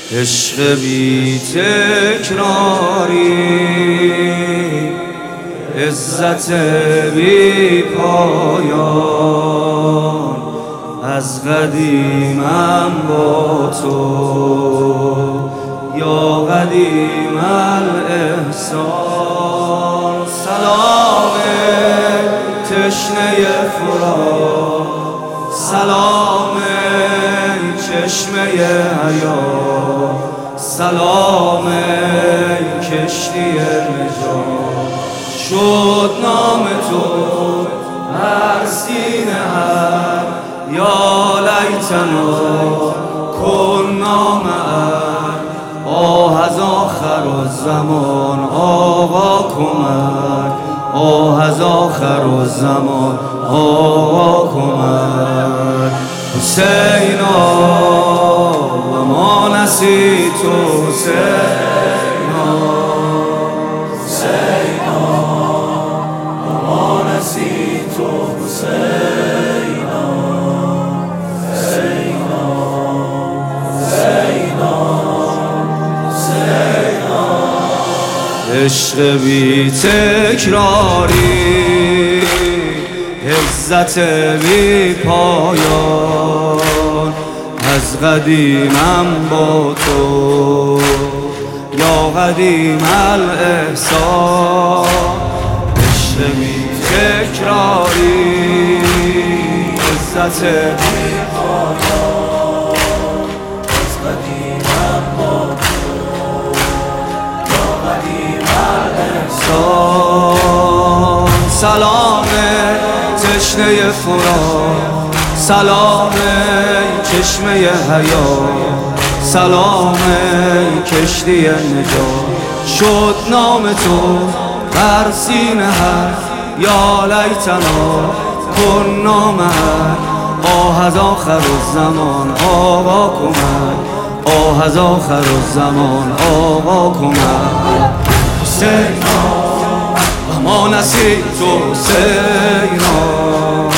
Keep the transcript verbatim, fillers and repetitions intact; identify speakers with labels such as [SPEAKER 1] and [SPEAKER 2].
[SPEAKER 1] عشق بی تکراری، عزت بی پایان، از قدیمم با تو یا قدیم الاحسان. سلام تشنه فرات، سلام چشمه حیات، سلام کشتی نجات. شد نام تو هر سینه هر، یا لیتنا کنا معک. آه از آخر الزمان آقا کمک، آه از آخر الزمان آقا کمک. حسینا و ما نسیت حسینا، حسینا و ما نسیت حسینا، حسینا حسینا حسینا. عشق بی تکراری، عزت بی پایان، از قدیمم با تو یا قدیم الاحسان. عشق بی تکراری، عزت بی پایان، از قدیمم با تو یا قدیم الاحسان. سلام تشنه فرات، سلام چشمه حیات، سلام کشتی نجات. شد نام تو بر سینه هر، یا لیتنا کنا معک. آه از آخر الزمان آقا کمک، آه از آخر الزمان آقا کمک. حسینا و ما نسیت حسینا.